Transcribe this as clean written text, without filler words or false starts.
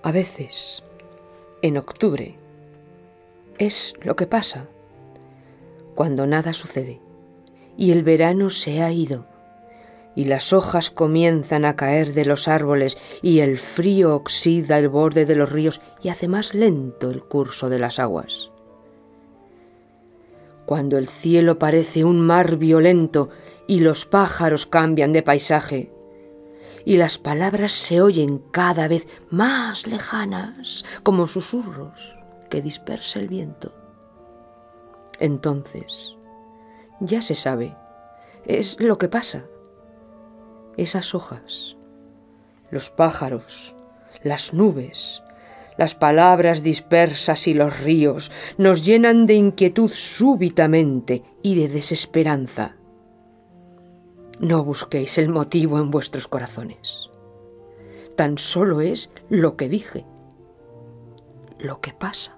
A veces, en octubre, es lo que pasa cuando nada sucede y el verano se ha ido y las hojas comienzan a caer de los árboles y el frío oxida el borde de los ríos y hace más lento el curso de las aguas. Cuando el cielo parece un mar violento y los pájaros cambian de paisaje y las palabras se oyen cada vez más lejanas como susurros que dispersa el viento. Entonces, ya se sabe, es lo que pasa. Esas hojas, los pájaros, las nubes, las palabras dispersas y los ríos nos llenan de inquietud súbitamente y de desesperanza. No busquéis el motivo en vuestros corazones. Tan solo es lo que dije, lo que pasa.